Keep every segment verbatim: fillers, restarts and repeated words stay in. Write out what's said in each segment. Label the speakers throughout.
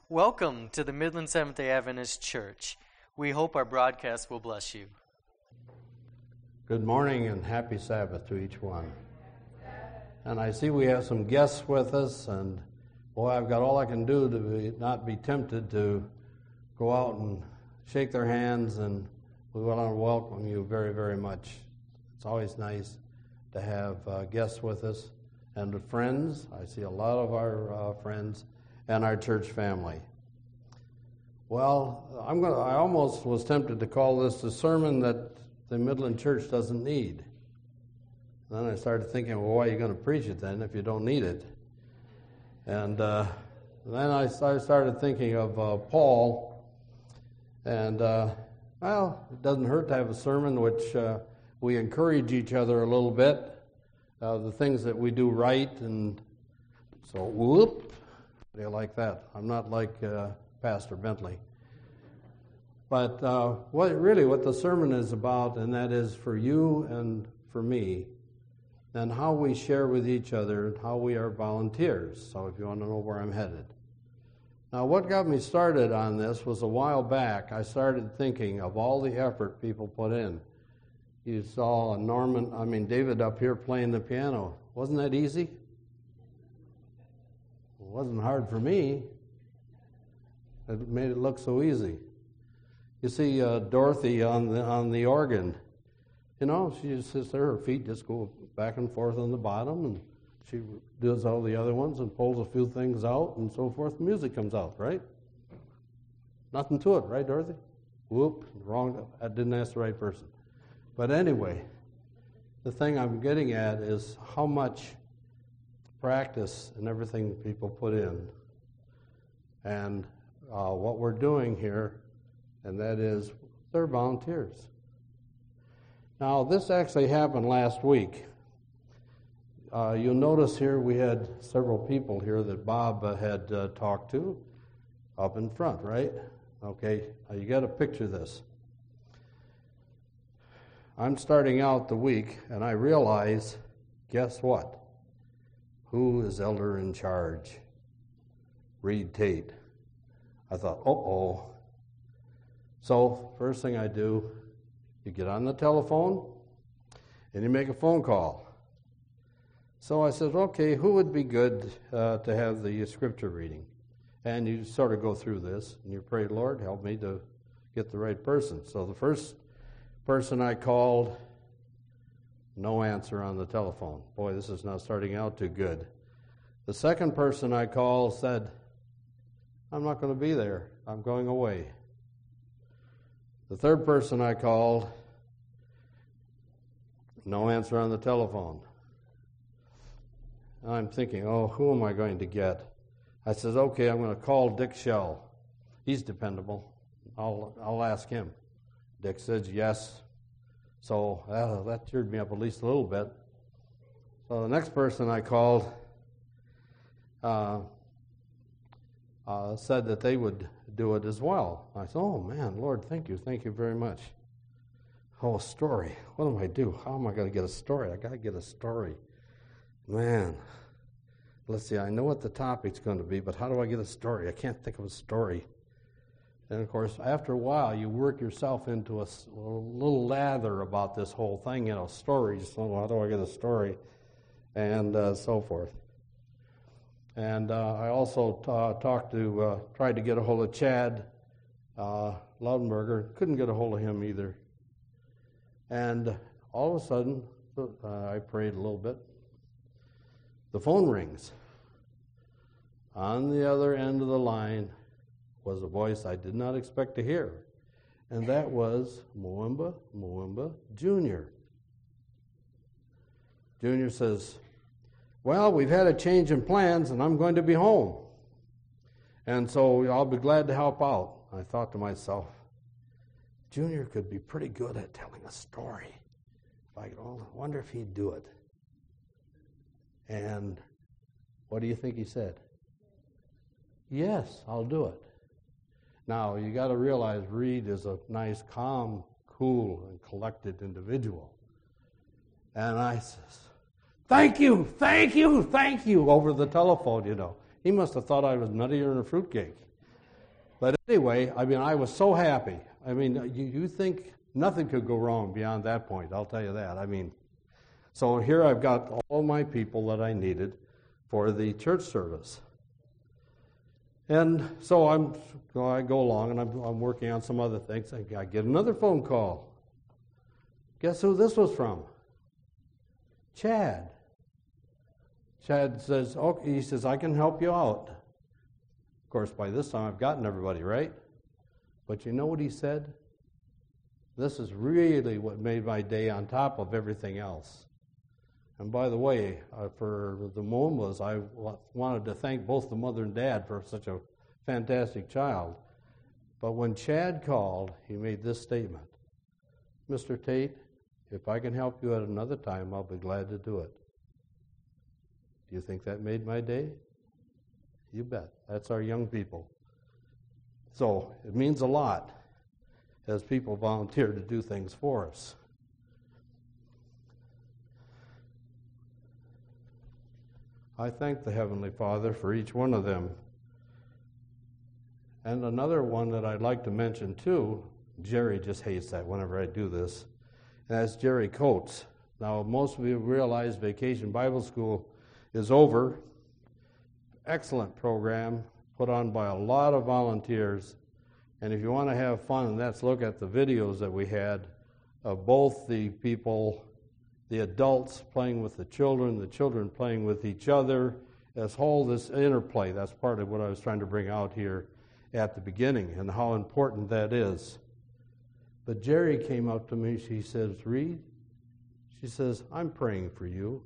Speaker 1: Welcome to the Midland Seventh-day Adventist Church. We hope our broadcast will bless you.
Speaker 2: Good morning and happy Sabbath to each one. And I see we have some guests with us, and boy, I've got all I can do to be, not be tempted to go out and shake their hands, and we want to welcome you very, very much. It's always nice to have uh, guests with us and with friends. I see a lot of our uh, friends and our church family. Well, I'm gonna. I almost was tempted to call this a sermon that the Midland Church doesn't need. Then I started thinking, well, why are you going to preach it then if you don't need it? And uh, then I started thinking of uh, Paul, and uh, well, it doesn't hurt to have a sermon which uh, we encourage each other a little bit, uh, the things that we do right, and so whoop. How do you like that? I'm not like uh, Pastor Bentley. But uh, what really what the sermon is about, and that is for you and for me, and how we share with each other, and how we are volunteers. So if you want to know where I'm headed. Now what got me started on this was a while back, I started thinking of all the effort people put in. You saw Norman, I mean David up here playing the piano. Wasn't that easy? It wasn't hard for me. It made it look so easy. You see uh, Dorothy on the on the organ. You know, she just sits there, her feet just go back and forth on the bottom, and she does all the other ones and pulls a few things out and so forth. The music comes out, right? Nothing to it, right, Dorothy? Whoop, wrong. I didn't ask the right person. But anyway, the thing I'm getting at is how much practice and everything people put in, and uh, what we're doing here, and that is they're volunteers. Now, this actually happened last week. Uh, you'll notice here we had several people here that Bob uh, had uh, talked to up in front, right? Okay, now you got to picture this. I'm starting out the week, and I realize, guess what? Who is elder in charge? Reed Tate. I thought, uh-oh. So, first thing I do, you get on the telephone, and you make a phone call. So I said, okay, who would be good uh, to have the scripture reading? And you sort of go through this, and you pray, Lord, help me to get the right person. So the first person I called, no answer on the telephone. Boy, this is not starting out too good. The second person I called said, I'm not going to be there. I'm going away. The third person I called, no answer on the telephone. I'm thinking, oh, who am I going to get? I says, okay, I'm going to call Dick Shell. He's dependable. I'll I'll ask him. Dick says yes. So uh, that cheered me up at least a little bit. So the next person I called uh, uh, said that they would do it as well. I said, oh man, Lord, thank you, thank you very much. Oh, a story. What do I do? How am I going to get a story? I got to get a story. Man, let's see, I know what the topic's going to be, but how do I get a story? I can't think of a story. And of course, after a while, you work yourself into a, a little lather about this whole thing, you know, stories. So how do I get a story? And uh, so forth. And uh, I also t- talked to, uh, tried to get a hold of Chad uh, Laudenberger. Couldn't get a hold of him either. And all of a sudden, uh, I prayed a little bit. The phone rings. On the other end of the line was a voice I did not expect to hear. And that was Mwemba Mwemba Junior Junior says, well, we've had a change in plans, and I'm going to be home. And so I'll be glad to help out. I thought to myself, Junior could be pretty good at telling a story. I wonder if he'd do it. And what do you think he said? Yes, I'll do it. Now, you got to realize Reed is a nice, calm, cool, and collected individual. And I says, thank you, thank you, thank you, over the telephone, you know. He must have thought I was nuttier than a fruitcake. But anyway, I mean, I was so happy. I mean, you, you think nothing could go wrong beyond that point, I'll tell you that. I mean, so here I've got all my people that I needed for the church service. And so I'm, so I go along and I'm, I'm working on some other things. I, I get another phone call. Guess who this was from? Chad. Chad says, okay, he says, I can help you out. Of course, by this time I've gotten everybody, right? But you know what he said? This is really what made my day on top of everything else. And by the way, uh, for the Mombas, I w- wanted to thank both the mother and dad for such a fantastic child. But when Chad called, he made this statement. Mister Tate, if I can help you at another time, I'll be glad to do it. Do you think that made my day? You bet. That's our young people. So it means a lot as people volunteer to do things for us. I thank the Heavenly Father for each one of them. And another one that I'd like to mention too, Jerry just hates that whenever I do this, and that's Jerry Coates. Now, most of you realize Vacation Bible School is over. Excellent program put on by a lot of volunteers. And if you want to have fun, let's look at the videos that we had of both the people, the adults playing with the children, the children playing with each other, this whole this interplay. That's part of what I was trying to bring out here at the beginning and how important that is. But Jerry came up to me, she says, Reed, she says, I'm praying for you.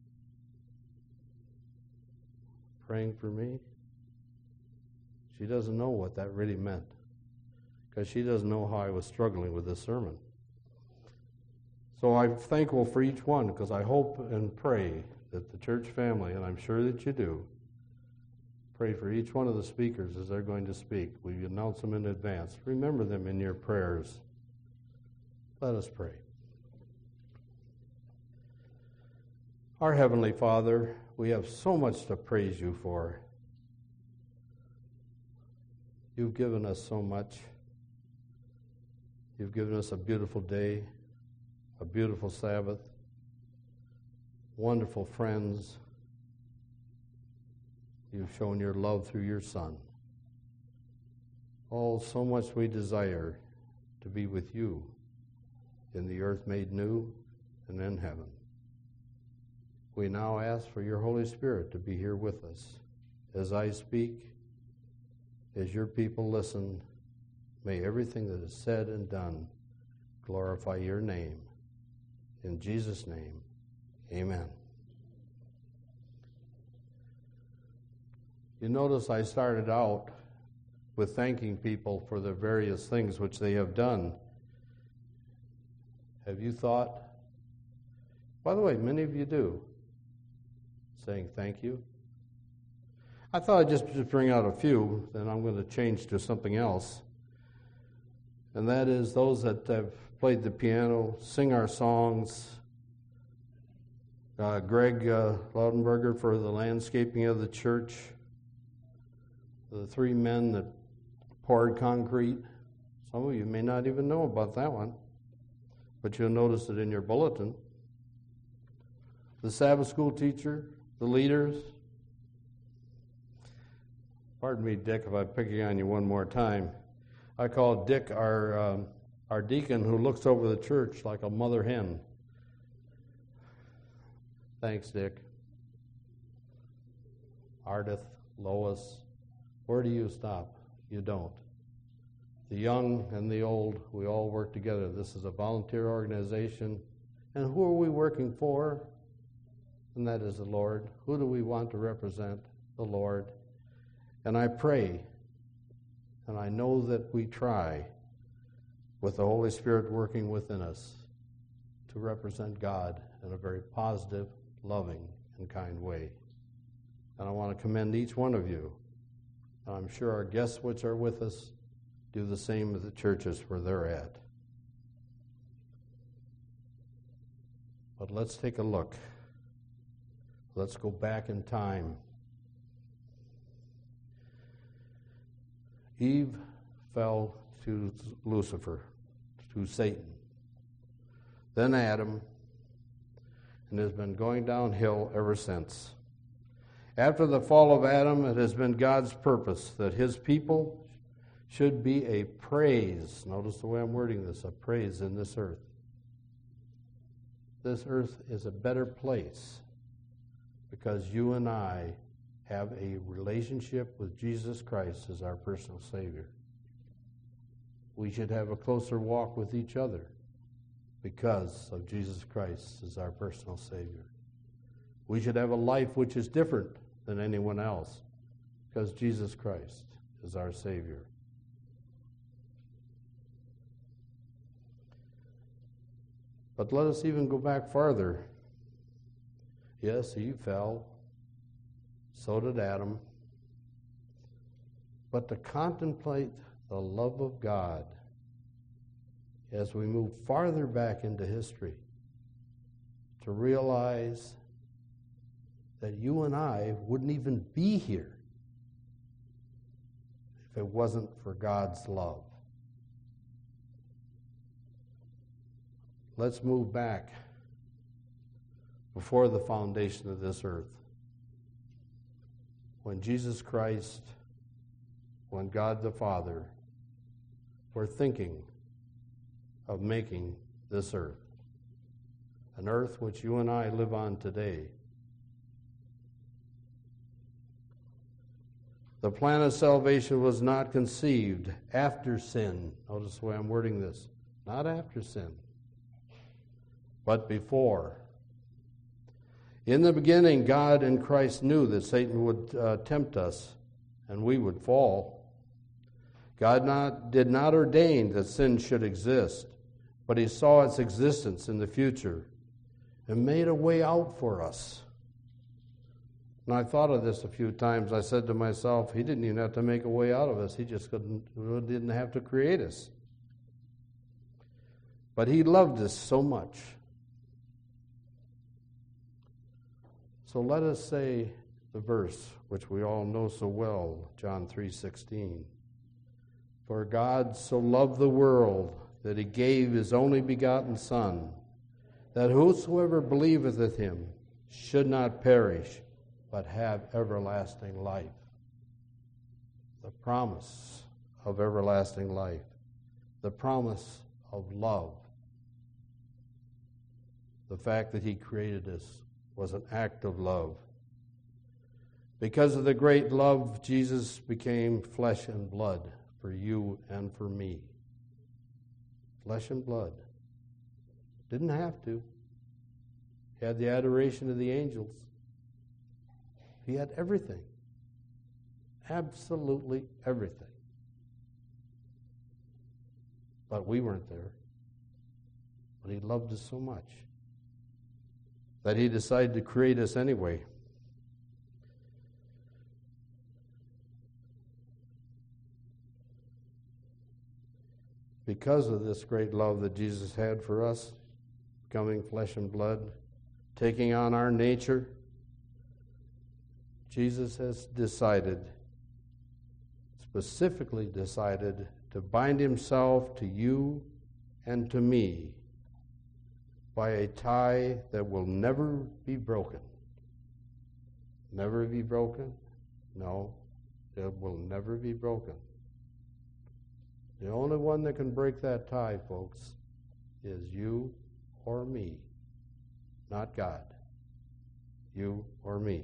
Speaker 2: Praying for me? She doesn't know what that really meant, because she doesn't know how I was struggling with this sermon. So I'm thankful for each one, because I hope and pray that the church family, and I'm sure that you do, pray for each one of the speakers as they're going to speak. We announce them in advance. Remember them in your prayers. Let us pray. Our Heavenly Father, we have so much to praise you for. You've given us so much. You've given us a beautiful day, a beautiful Sabbath, wonderful friends. You've shown your love through your Son. Oh, so much we desire to be with you in the earth made new and in heaven. We now ask for your Holy Spirit to be here with us. As I speak, as your people listen, may everything that is said and done glorify your name. In Jesus' name, amen. You notice I started out with thanking people for the various things which they have done. Have you thought? By the way, many of you do. Saying thank you. I thought I'd just, just bring out a few, then I'm going to change to something else. And that is those that have played the piano, sing our songs. Uh, Greg uh, Laudenberger for the landscaping of the church. The three men that poured concrete. Some of you may not even know about that one, but you'll notice it in your bulletin. The Sabbath school teacher, the leaders. Pardon me, Dick, if I'm picking on you one more time. I call Dick our um, our deacon who looks over the church like a mother hen. Thanks, Dick. Ardith, Lois, where do you stop? You don't. The young and the old, we all work together. This is a volunteer organization. And who are we working for? And that is the Lord. Who do we want to represent? The Lord. And I pray, and I know that we try, with the Holy Spirit working within us, to represent God in a very positive, loving, and kind way. And I want to commend each one of you. And I'm sure our guests which are with us do the same at the churches where they're at. But let's take a look. Let's go back in time. Eve fell to Lucifer, to Satan. Then Adam, and has been going downhill ever since. After the fall of Adam, it has been God's purpose that his people should be a praise. Notice the way I'm wording this, a praise in this earth. This earth is a better place because you and I have a relationship with Jesus Christ as our personal Savior. We should have a closer walk with each other because of Jesus Christ as our personal Savior. We should have a life which is different than anyone else because Jesus Christ is our Savior. But let us even go back farther. Yes, Eve fell. So did Adam. But to contemplate the love of God as we move farther back into history, to realize that you and I wouldn't even be here if it wasn't for God's love. Let's move back before the foundation of this earth. When Jesus Christ, when God the Father were thinking of making this earth, an earth which you and I live on today. The plan of salvation was not conceived after sin. Notice the way I'm wording this. Not after sin, but before. In the beginning, God and Christ knew that Satan would uh, tempt us and we would fall. God not, did not ordain that sin should exist, but he saw its existence in the future and made a way out for us. And I thought of this a few times. I said to myself, he didn't even have to make a way out of us. He just couldn't, didn't have to create us. But he loved us so much. So let us say the verse, which we all know so well, John three sixteen. For God so loved the world that he gave his only begotten Son, that whosoever believeth in him should not perish, but have everlasting life. The promise of everlasting life. The promise of love. The fact that he created us was an act of love. Because of the great love, Jesus became flesh and blood for you and for me. Flesh and blood. Didn't have to. He had the adoration of the angels. He had everything. Absolutely everything. But we weren't there. But he loved us so much that he decided to create us anyway. Because of this great love that Jesus had for us, becoming flesh and blood, taking on our nature, Jesus has decided, specifically decided, to bind himself to you and to me by a tie that will never be broken. Never be broken? No, it will never be broken. The only one that can break that tie, folks, is you or me, not God. You or me.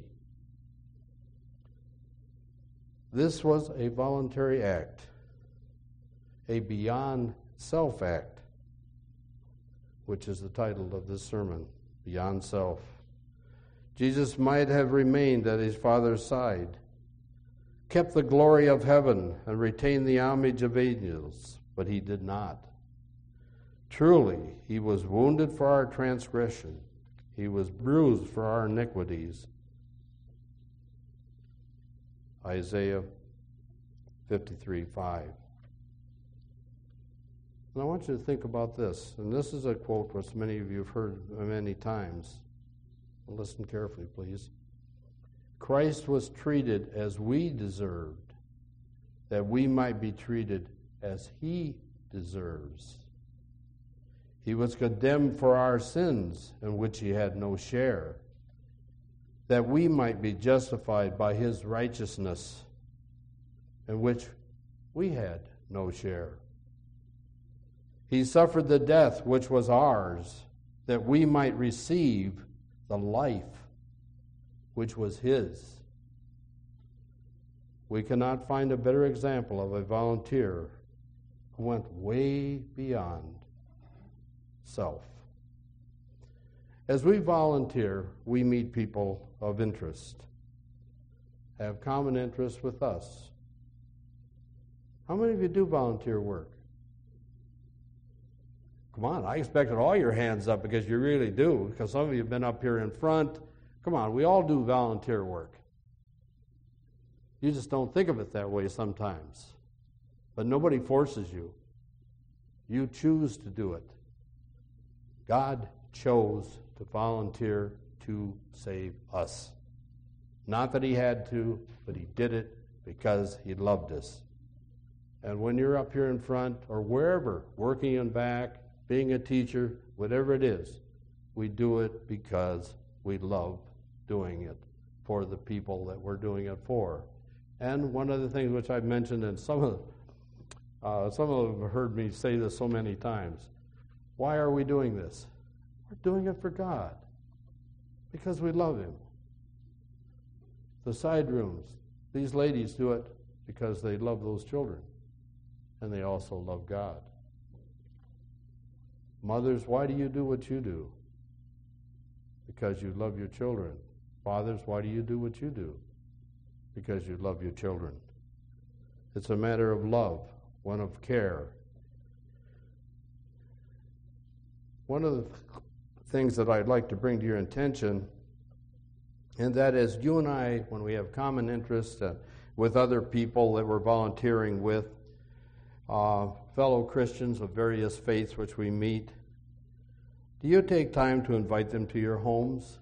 Speaker 2: This was a voluntary act, a beyond self act, which is the title of this sermon, Beyond Self. Jesus might have remained at his Father's side, kept the glory of heaven, and retained the homage of angels, but he did not. Truly, he was wounded for our transgression. He was bruised for our iniquities. Isaiah fifty-three five. And I want you to think about this. And this is a quote which many of you have heard many times. Listen carefully, please. Christ was treated as we deserved, that we might be treated as he deserves. He was condemned for our sins, in which he had no share, that we might be justified by his righteousness, in which we had no share. He suffered the death which was ours, that we might receive the life which was his. We cannot find a better example of a volunteer who went way beyond self. As we volunteer, we meet people of interest, have common interests with us. How many of you do volunteer work? Come on, I expected all your hands up because you really do, because some of you have been up here in front. Come on, we all do volunteer work. You just don't think of it that way sometimes. But nobody forces you. You choose to do it. God chose to volunteer to save us. Not that he had to, but he did it because he loved us. And when you're up here in front or wherever, working in back, being a teacher, whatever it is, we do it because we love doing it for the people that we're doing it for. And one of the things which I've mentioned, and some of uh, some of them have heard me say this so many times, why are we doing this? We're doing it for God because we love him. The side rooms, these ladies do it because they love those children, and they also love God. Mothers, why do you do what you do? Because you love your children. Fathers, why do you do what you do? Because you love your children. It's a matter of love, one of care. One of the things that I'd like to bring to your attention, and that is you and I, when we have common interests uh, with other people that we're volunteering with, uh, fellow Christians of various faiths which we meet, do you take time to invite them to your homes?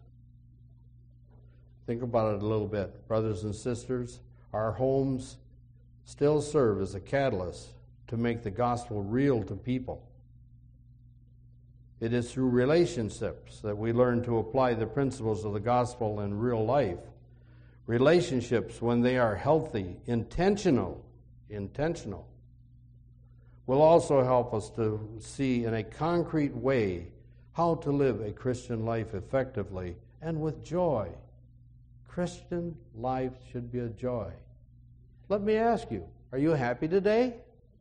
Speaker 2: Think about it a little bit. Brothers and sisters, our homes still serve as a catalyst to make the gospel real to people. It is through relationships that we learn to apply the principles of the gospel in real life. Relationships, when they are healthy, intentional, intentional, will also help us to see in a concrete way how to live a Christian life effectively and with joy. Christian life should be a joy. Let me ask you, are you happy today?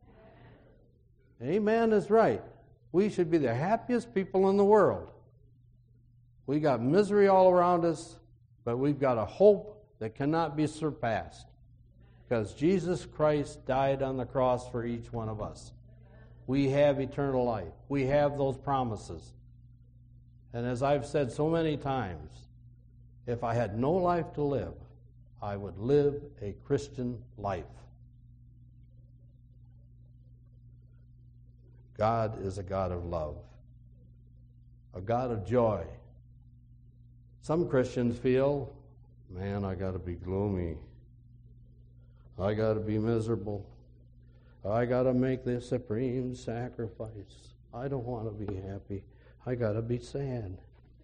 Speaker 2: Amen is right. We should be the happiest people in the world. We got misery all around us, but we've got a hope that cannot be surpassed because Jesus Christ died on the cross for each one of us. We have eternal life. We have those promises. And as I've said so many times, if I had no life to live, I would live a Christian life. God is a God of love, a God of joy. Some Christians feel, man, I got to be gloomy. I got to be miserable. I got to make the supreme sacrifice. I don't want to be happy. I got to be sad.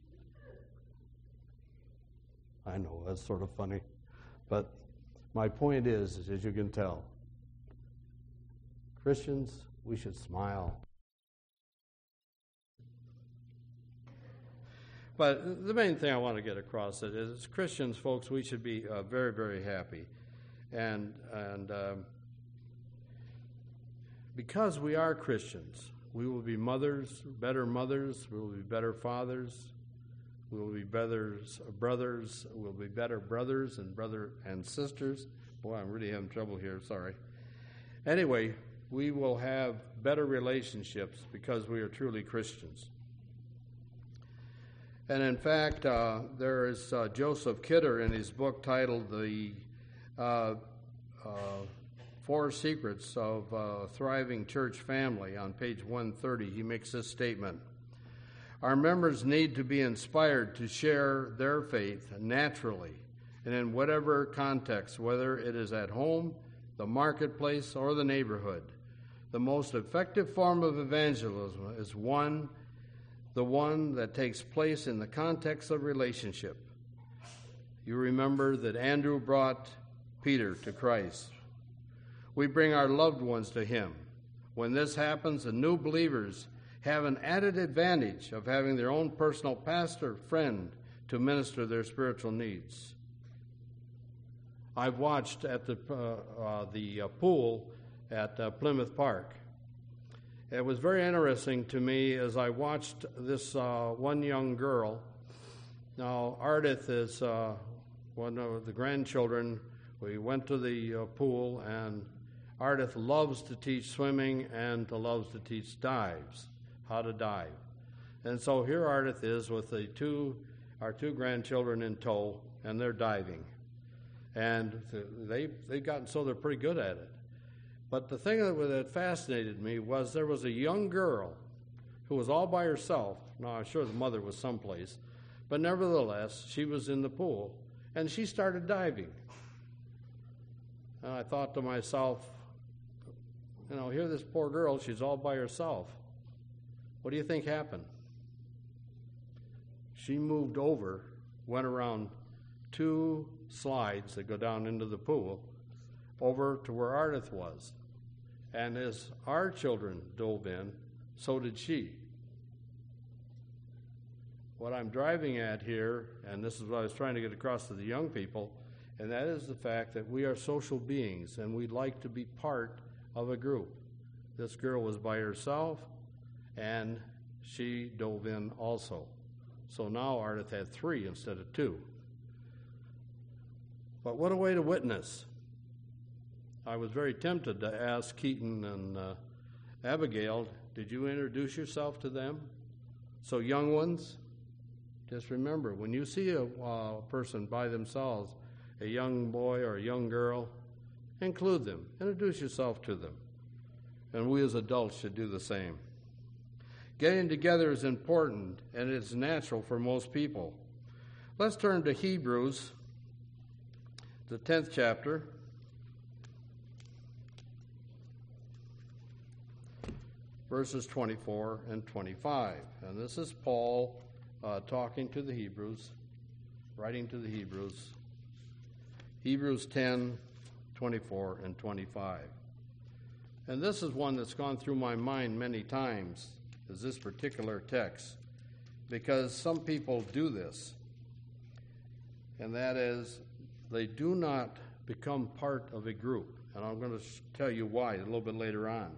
Speaker 2: I know, that's sort of funny. But my point is, as you can tell, Christians, we should smile. But the main thing I want to get across it is, as Christians, folks, we should be uh, very, very happy. And, and um, because we are Christians, we will be mothers, better mothers, we will be better fathers, we will be better brothers, we'll be better brothers and brother and sisters. Boy, I'm really having trouble here, sorry. Anyway, we will have better relationships because we are truly Christians. And in fact, uh, there is uh, Joseph Kidder in his book titled The uh, uh, Four Secrets of a Thriving Church Family. On page one thirty, he makes this statement. Our members need to be inspired to share their faith naturally and in whatever context, whether it is at home, the marketplace, or the neighborhood. The most effective form of evangelism is one, the one that takes place in the context of relationship. You remember that Andrew brought Peter to Christ. We bring our loved ones to him. When this happens, the new believers have an added advantage of having their own personal pastor, friend, to minister their spiritual needs. I've watched at the uh, uh, the uh, pool at uh, Plymouth Park. It was very interesting to me as I watched this uh, one young girl. Now, Ardith is uh, one of the grandchildren. We went to the uh, pool, and Ardith loves to teach swimming and loves to teach dives, how to dive. And so here Ardith is with the two, our two grandchildren in tow, and they're diving. And they, they've gotten so they're pretty good at it. But the thing that, that fascinated me was there was a young girl who was all by herself. Now, I'm sure the mother was someplace, but nevertheless, she was in the pool, and she started diving. And I thought to myself, you know, here this poor girl, she's all by herself. What do you think happened? She moved over, went around two slides that go down into the pool, over to where Ardith was. And as our children dove in, so did she. What I'm driving at here, and this is what I was trying to get across to the young people, and that is the fact that we are social beings, and we'd like to be part of a group. This girl was by herself, and she dove in also. So now Ardith had three instead of two. But what a way to witness. I was very tempted to ask Keaton and uh, Abigail, did you introduce yourself to them? So young ones, just remember, when you see a uh, person by themselves, a young boy or a young girl, include them. Introduce yourself to them. And we as adults should do the same. Getting together is important, and it's natural for most people. Let's turn to Hebrews, the tenth chapter. Verses twenty-four and twenty-five. And this is Paul uh, talking to the Hebrews, writing to the Hebrews. Hebrews ten, twenty-four and twenty-five. And this is one that's gone through my mind many times, is this particular text, because some people do this. And that is, they do not become part of a group. And I'm going to tell you why a little bit later on.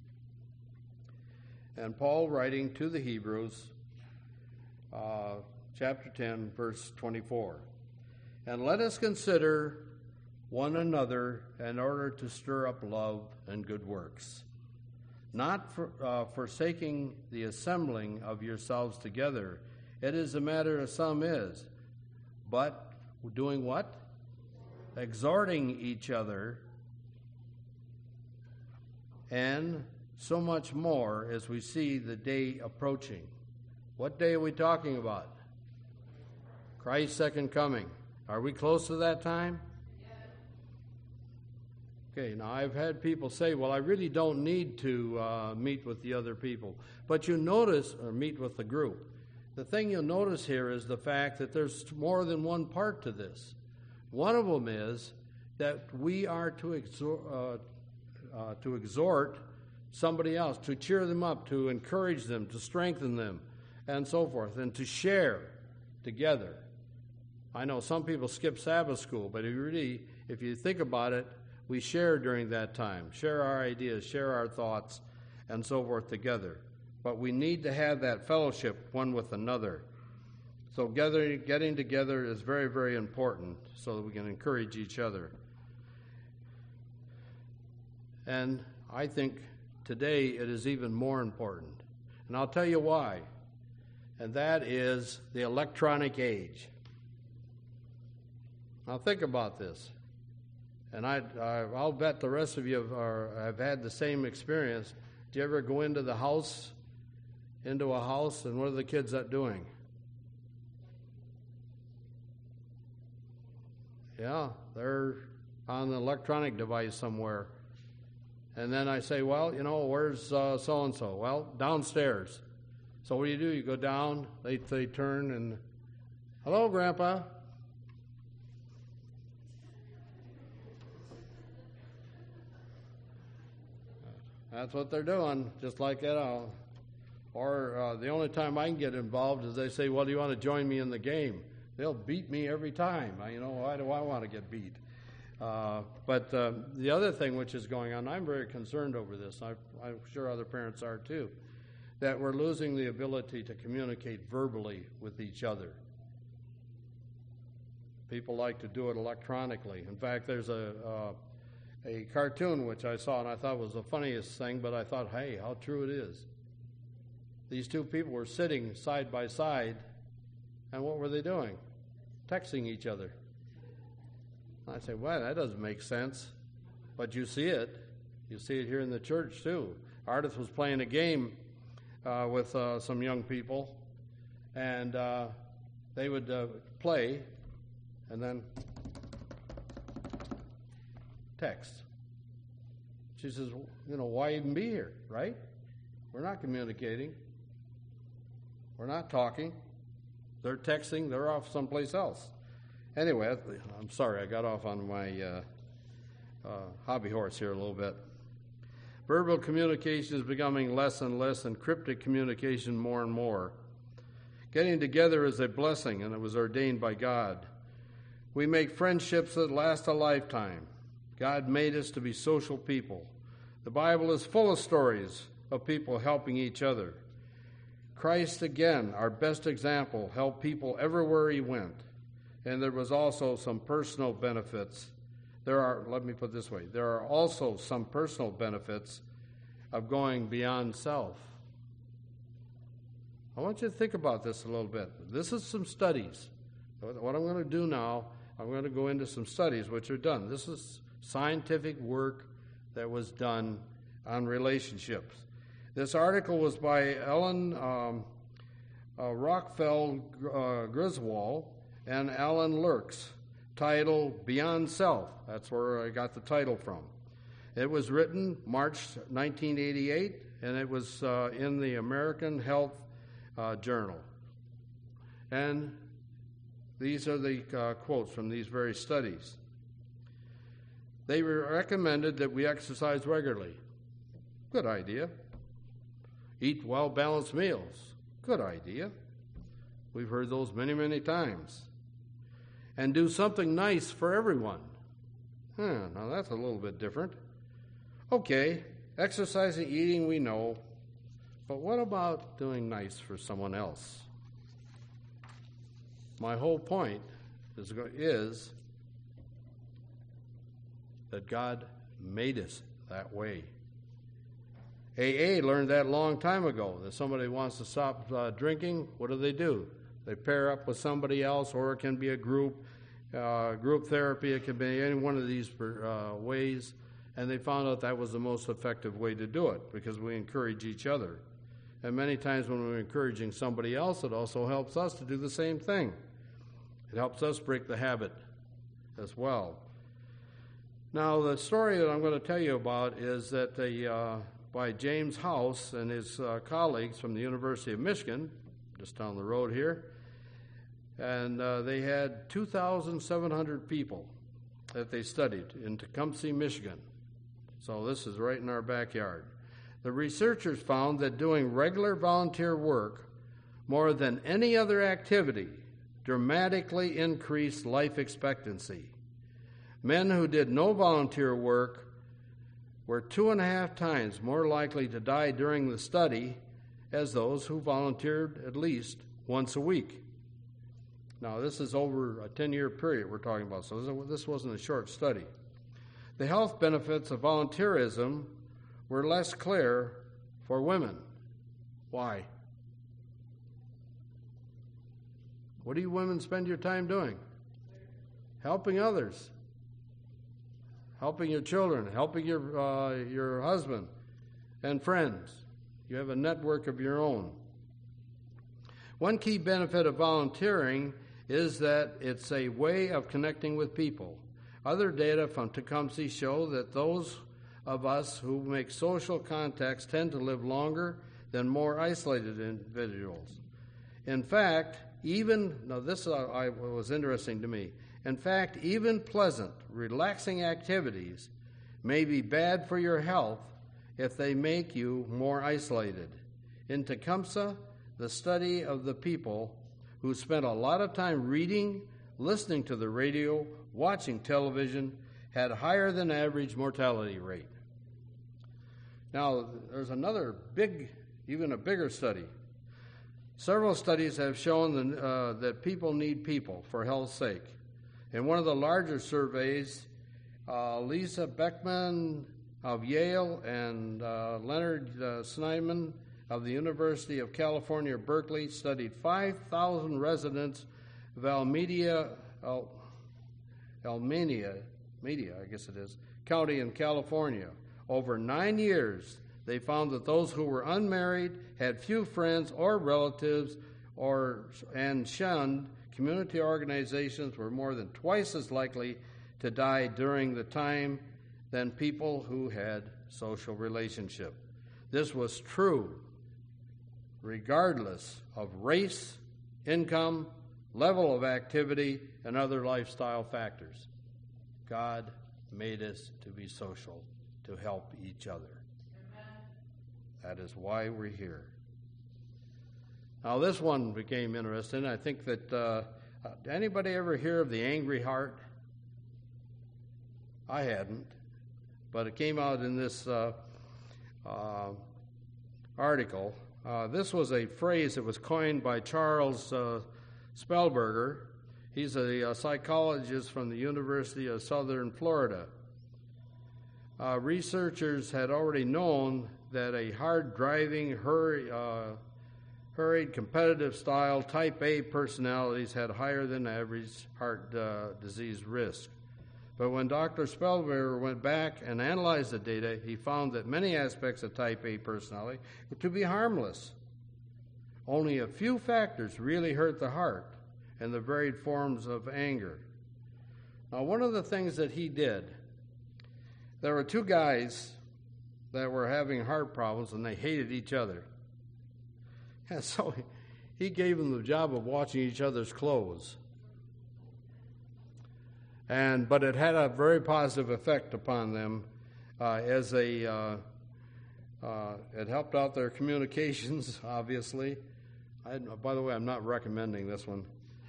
Speaker 2: And Paul, writing to the Hebrews, uh, chapter ten, verse twenty-four. And let us consider one another in order to stir up love and good works, not for, uh, forsaking the assembling of yourselves together. It is a matter of some is, but doing what? Exhorting each other, and so much more as we see the day approaching. What day are we talking about? Christ's second coming. Are we close to that time? Okay, now I've had people say, well, I really don't need to uh, meet with the other people. But you notice, or meet with the group. The thing you'll notice here is the fact that there's more than one part to this. One of them is that we are to exhort, uh, uh, to exhort somebody else, to cheer them up, to encourage them, to strengthen them, and so forth, and to share together. I know some people skip Sabbath school, but if you really, if you think about it, we share during that time, share our ideas, share our thoughts, and so forth together. But we need to have that fellowship one with another. So gathering, getting together is very, very important so that we can encourage each other. And I think today it is even more important. And I'll tell you why. And that is the electronic age. Now think about this. And I, I, I'll bet the rest of you have, are, have had the same experience. Do you ever go into the house, into a house, and what are the kids out doing? Yeah, they're on an electronic device somewhere. And then I say, well, you know, where's uh, so-and-so? Well, downstairs. So what do you do? You go down, they, they turn, and, hello, Grandpa. That's what they're doing, just like that. Uh, or uh, the only time I can get involved is they say, well, do you want to join me in the game? They'll beat me every time. I, you know, why do I want to get beat? Uh, but uh, the other thing which is going on, I'm very concerned over this. I, I'm sure other parents are too, that we're losing the ability to communicate verbally with each other. People like to do it electronically. In fact, there's a uh, a cartoon which I saw and I thought was the funniest thing, but I thought, hey, how true it is. These two people were sitting side by side, and what were they doing? Texting each other. I say, well, that doesn't make sense. But you see it. You see it here in the church, too. Ardith was playing a game uh, with uh, some young people, and uh, they would uh, play, and then text. She says, you know, why even be here, right? We're not communicating. We're not talking. They're texting. They're off someplace else. Anyway, I'm sorry, I got off on my uh, uh, hobby horse here a little bit. Verbal communication is becoming less and less, and cryptic communication more and more. Getting together is a blessing, and it was ordained by God. We make friendships that last a lifetime. God made us to be social people. The Bible is full of stories of people helping each other. Christ, again, our best example, helped people everywhere he went. And there was also some personal benefits. There are, let me put it this way, there are also some personal benefits of going beyond self. I want you to think about this a little bit. This is some studies. What I'm going to do now, I'm going to go into some studies which are done. This is scientific work that was done on relationships. This article was by Ellen um, uh, Rockfeld uh, Griswold and Alan Lurks, titled Beyond Self. That's where I got the title from. It was written March nineteen eighty-eight, and it was uh, in the American Health uh, Journal. And these are the uh, quotes from these various studies. They recommended that we exercise regularly. Good idea. Eat well-balanced meals. Good idea. We've heard those many, many times. And do something nice for everyone. Huh, now that's a little bit different. Okay, exercising, eating, we know. But what about doing nice for someone else? My whole point is, is that God made us that way. A A learned that a long time ago, that somebody wants to stop uh, drinking, what do they do? They pair up with somebody else, or it can be a group, uh, group therapy, it can be any one of these uh, ways, and they found out that was the most effective way to do it, because we encourage each other. And many times when we're encouraging somebody else, it also helps us to do the same thing. It helps us break the habit as well. Now, the story that I'm going to tell you about is that the, uh, by James House and his uh, colleagues from the University of Michigan, just down the road here, and uh, they had two thousand seven hundred people that they studied in Tecumseh, Michigan. So this is right in our backyard. The researchers found that doing regular volunteer work more than any other activity dramatically increased life expectancy. Men who did no volunteer work were two and a half times more likely to die during the study as those who volunteered at least once a week. Now, this is over a ten-year period we're talking about, so this wasn't a short study. The health benefits of volunteerism were less clear for women. Why? What do you women spend your time doing? Helping others. Helping your children, helping your uh, your husband and friends. You have a network of your own. One key benefit of volunteering is that it's a way of connecting with people. Other data from Tecumseh show that those of us who make social contacts tend to live longer than more isolated individuals. In fact, even, now this uh, I, was interesting to me, in fact, even pleasant, relaxing activities may be bad for your health if they make you more isolated. In Tecumseh, the study of the people who spent a lot of time reading, listening to the radio, watching television, had higher than average mortality rate. Now, there's another big, even a bigger study. Several studies have shown that, uh, that people need people for health's sake. In one of the larger surveys, uh, Lisa Beckman of Yale and uh, Leonard uh, Snyman of the University of California, Berkeley, studied five thousand residents of Alameda, Al, Alameda, Media, I guess it is, County in California. Over nine years, they found that those who were unmarried, had few friends or relatives, or and shunned community organizations were more than twice as likely to die during the time than people who had social relationship. This was true regardless of race, income, level of activity, and other lifestyle factors. God made us to be social, to help each other. Amen. That is why we're here. Now, this one became interesting. I think that, uh, anybody ever hear of the Angry Heart? I hadn't, but it came out in this uh, uh, article. Uh, this was a phrase that was coined by Charles uh, Spellberger. He's a, a psychologist from the University of Southern Florida. Uh, researchers had already known that a hard-driving, hurry, uh, hurried, competitive-style Type A personalities had higher than average heart uh, disease risk. But when Doctor Spellberger went back and analyzed the data, he found that many aspects of Type A personality were to be harmless. Only a few factors really hurt the heart and the varied forms of anger. Now, one of the things that he did, there were two guys that were having heart problems, and they hated each other. And so he gave them the job of watching each other's clothes. And but it had a very positive effect upon them uh, as they, uh, uh, it helped out their communications, obviously. I, by the way, I'm not recommending this one.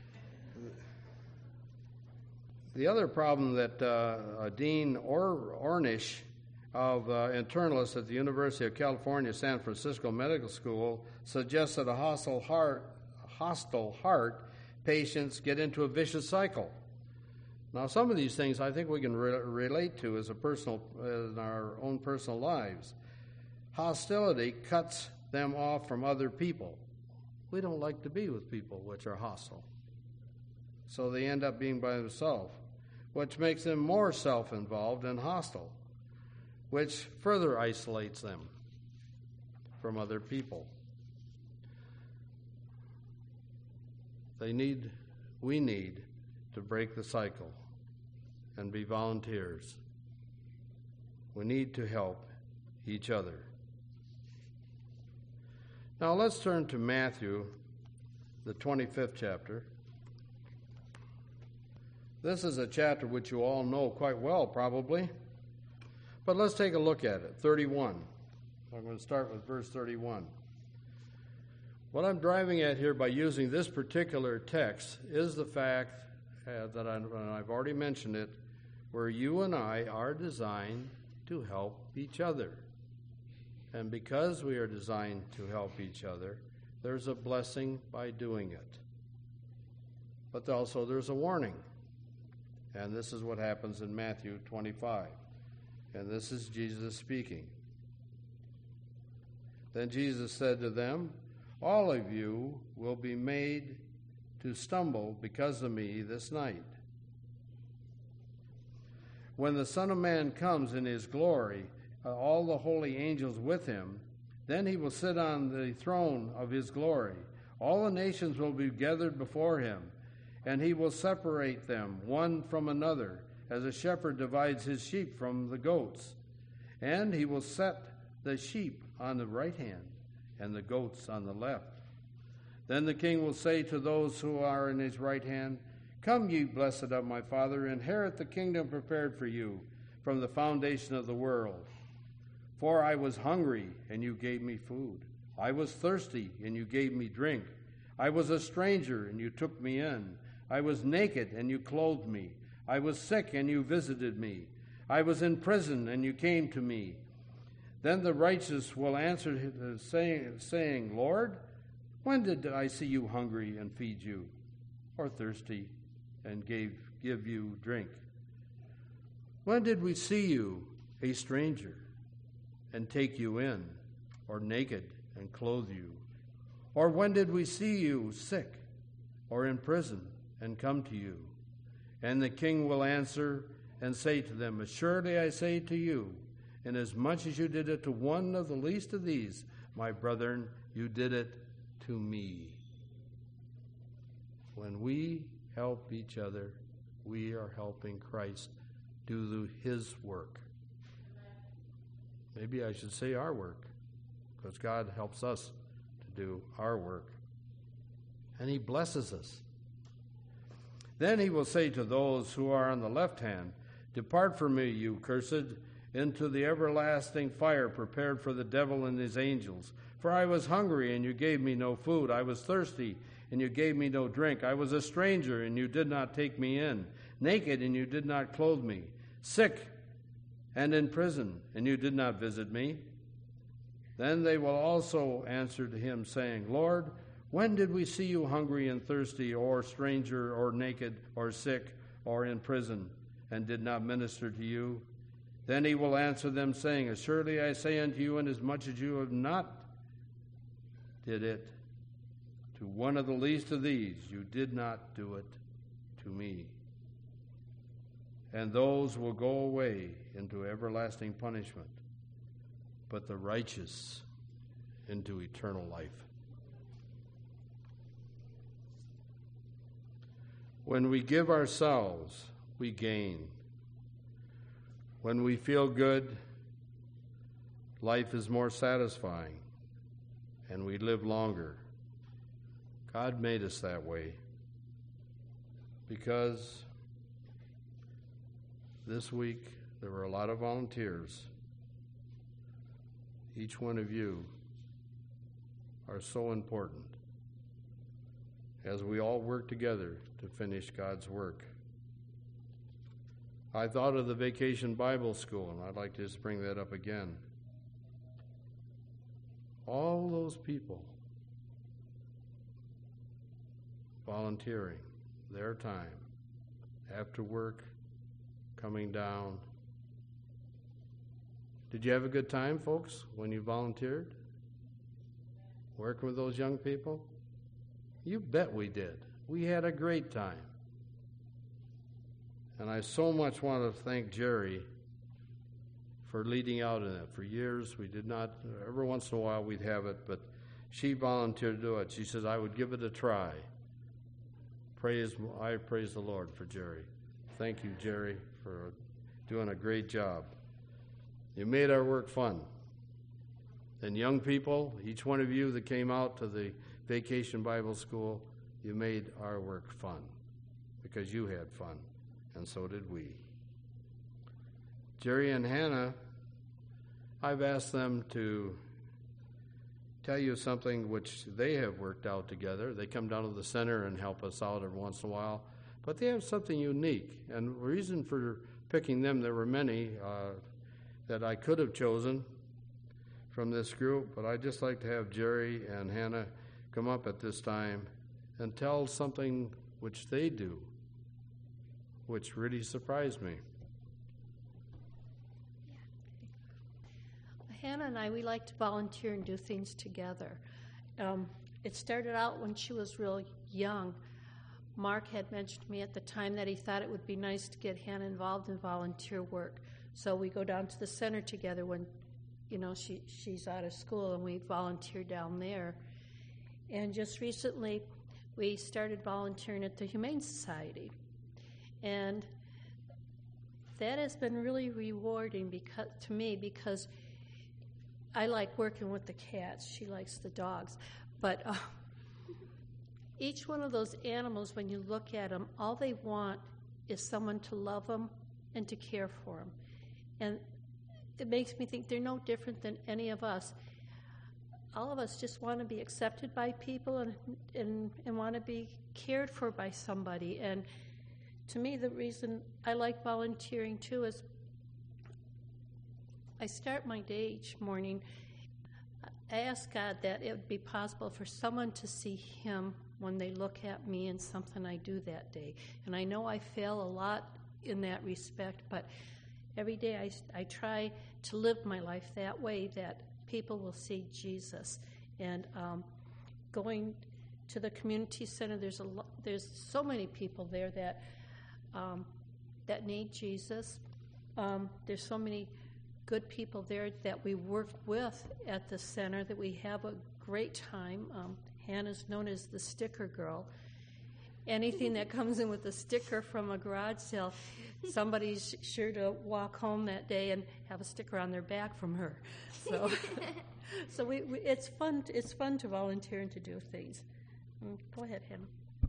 Speaker 2: The other problem that uh, Dean Or- Ornish of uh, internalists at the University of California, San Francisco Medical School suggests that a hostile heart, hostile heart patients get into a vicious cycle. Now, some of these things I think we can re- relate to as a personal, in our own personal lives. Hostility cuts them off from other people. We don't like to be with people which are hostile. So they end up being by themselves, which makes them more self-involved and hostile, which further isolates them from other people. They need, we need to break the cycle and be volunteers. We need to help each other. Now let's turn to Matthew, the twenty-fifth chapter. This is a chapter which you all know quite well, probably. But let's take a look at it. thirty-one. I'm going to start with verse thirty-one. What I'm driving at here by using this particular text is the fact uh, that I, and I've already mentioned it, where you and I are designed to help each other. And because we are designed to help each other, there's a blessing by doing it. But also there's a warning. And this is what happens in Matthew twenty-five. And this is Jesus speaking. Then Jesus said to them, "All of you will be made to stumble because of me this night. When the Son of Man comes in his glory, uh, all the holy angels with him, then he will sit on the throne of his glory. All the nations will be gathered before him, and he will separate them one from another, as a shepherd divides his sheep from the goats. And he will set the sheep on the right hand and the goats on the left. Then the king will say to those who are in his right hand, Come, ye blessed of my Father, inherit the kingdom prepared for you from the foundation of the world. For I was hungry, and you gave me food. I was thirsty, and you gave me drink. I was a stranger, and you took me in. I was naked, and you clothed me. I was sick, and you visited me. I was in prison, and you came to me. Then the righteous will answer, saying, saying, Lord, when did I see you hungry and feed you, or thirsty and gave give you drink? When did we see you a stranger and take you in, or naked and clothe you? Or when did we see you sick or in prison and come to you? And the king will answer and say to them, Assuredly I say to you, inasmuch as you did it to one of the least of these, my brethren, you did it to me. When we help each other, we are helping Christ do his work. Maybe I should say our work, because God helps us to do our work. And he blesses us. Then he will say to those who are on the left hand, Depart from me, you cursed, into the everlasting fire prepared for the devil and his angels. For I was hungry, and you gave me no food. I was thirsty, and you gave me no drink. I was a stranger, and you did not take me in. Naked, and you did not clothe me. Sick, and in prison, and you did not visit me. Then they will also answer to him, saying, Lord, when did we see you hungry and thirsty, or stranger, or naked, or sick, or in prison, and did not minister to you? Then he will answer them, saying, Assuredly I say unto you, inasmuch as you have not did it to one of the least of these, you did not do it to me. And those will go away into everlasting punishment, but the righteous into eternal life. When we give ourselves, we gain. When we feel good, life is more satisfying, and we live longer. God made us that way because this week there were a lot of volunteers. Each one of you are so important as we all work together to finish God's work. I thought of the Vacation Bible School, and I'd like to just bring that up again. All those people volunteering their time after work, coming down. Did you have a good time, folks, when you volunteered? Working with those young people? You bet we did. We had a great time. And I so much want to thank Jerry for leading out in it. For years, we did not, every once in a while we'd have it, but she volunteered to do it. She says, I would give it a try. Praise, I praise the Lord for Jerry. Thank you, Jerry, for doing a great job. You made our work fun. And young people, each one of you that came out to the Vacation Bible School, you made our work fun because you had fun. And so did we. Jerry and Hannah, I've asked them to tell you something which they have worked out together. They come down to the center and help us out every once in a while. But they have something unique. And the reason for picking them, there were many uh, that I could have chosen from this group, but I'd just like to have Jerry and Hannah come up at this time and tell something which they do, which really surprised me.
Speaker 3: Hannah and I, we like to volunteer and do things together. Um, it started out when she was real young. Mark had mentioned to me at the time that he thought it would be nice to get Hannah involved in volunteer work. So we go down to the center together when, you know, she she's out of school, and we volunteer down there. And just recently, we started volunteering at the Humane Society. And that has been really rewarding because to me because I like working with the cats. She likes the dogs. But uh, each one of those animals, when you look at them, all they want is someone to love them and to care for them. And it makes me think they're no different than any of us. All of us just want to be accepted by people and and, and want to be cared for by somebody. And to me, the reason I like volunteering, too, is I start my day each morning. I ask God that it would be possible for someone to see Him when they look at me and something I do that day. And I know I fail a lot in that respect, but every day I, I try to live my life that way, that people will see Jesus. And um, going to the community center, there's a lo- there's so many people there that um, that need Jesus. Um, there's so many good people there that we work with at the center that we have a great time. Um, Hannah's known as the sticker girl. Anything that comes in with a sticker from a garage sale, somebody's sure to walk home that day and have a sticker on their back from her. So, so we, we, it's fun. It's fun to volunteer and to do things. Mm, go ahead, Hannah.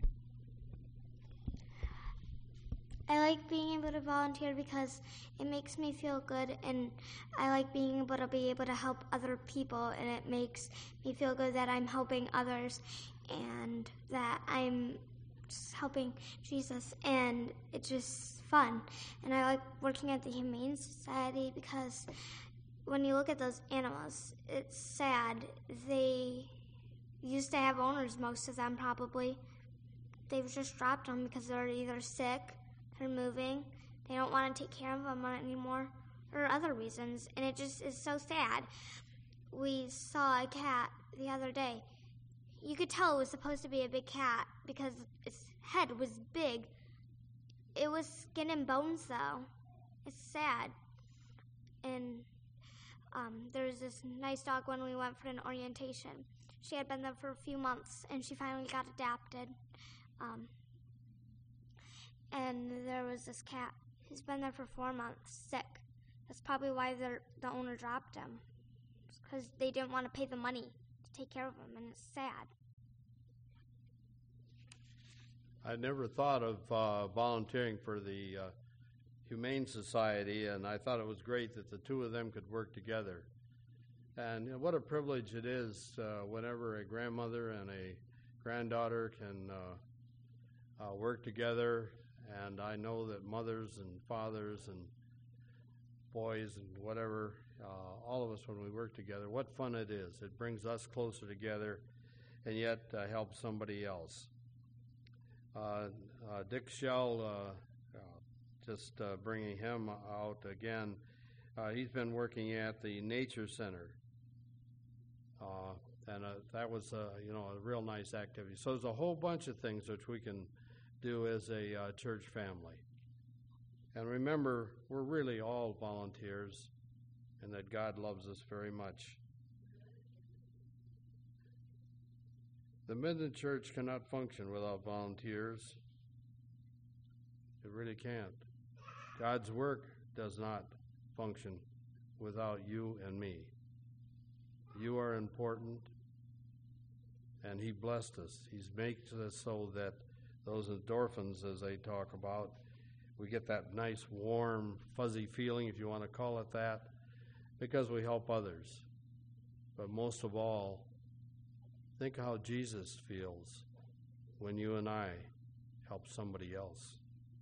Speaker 4: I like being able to volunteer because it makes me feel good, and I like being able to be able to help other people, and it makes me feel good that I'm helping others and that I'm just helping Jesus, and it's just fun. And I like working at the Humane Society because when you look at those animals, it's sad. They used to have owners, most of them probably. They've just dropped them because they're either sick, they're moving, they don't want to take care of them anymore, or other reasons, and it just is so sad. We saw a cat the other day. You could tell it was supposed to be a big cat because its head was big. It was skin and bones, though. It's sad. And um, there was this nice dog when we went for an orientation. She had been there for a few months, and she finally got adopted. Um, and there was this cat who's been there for four months, sick. That's probably why the owner dropped him, because they didn't want to pay the money to take care of him, and it's sad.
Speaker 2: I never thought of uh, volunteering for the uh, Humane Society, and I thought it was great that the two of them could work together. And you know, what a privilege it is uh, whenever a grandmother and a granddaughter can uh, uh, work together. And I know that mothers and fathers and boys and whatever, uh, all of us when we work together, what fun it is. It brings us closer together and yet uh, helps somebody else. Uh, uh, Dick Shell, uh, uh, just uh, bringing him out again, uh, he's been working at the Nature Center. Uh, and uh, that was, uh, you know, a real nice activity. So there's a whole bunch of things which we can do as a uh, church family. And remember, we're really all volunteers and that God loves us very much. The Midland Church cannot function without volunteers. It really can't. God's work does not function without you and me. You are important, and He blessed us. He's made us so that those endorphins, as they talk about, we get that nice, warm, fuzzy feeling, if you want to call it that, because we help others. But most of all, think how Jesus feels when you and I help somebody else.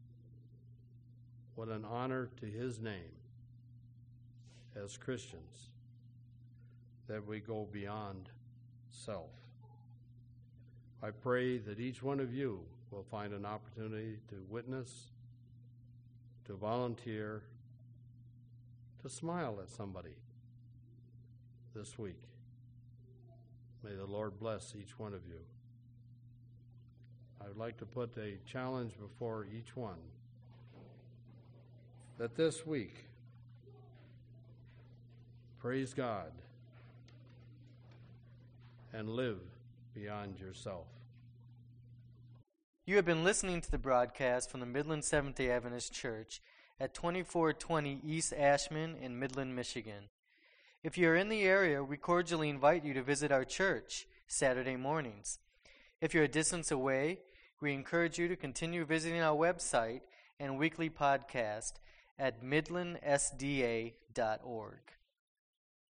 Speaker 2: What an honor to His name as Christians that we go beyond self. I pray that each one of you will find an opportunity to witness, to volunteer, to smile at somebody this week. May the Lord bless each one of you. I would like to put a challenge before each one that this week, praise God and live beyond yourself.
Speaker 1: You have been listening to the broadcast from the Midland Seventh-day Adventist Church, at twenty-four twenty East Ashman in Midland, Michigan. If you're in the area, we cordially invite you to visit our church Saturday mornings. If you're a distance away, we encourage you to continue visiting our website and weekly podcast at midland s d a dot org.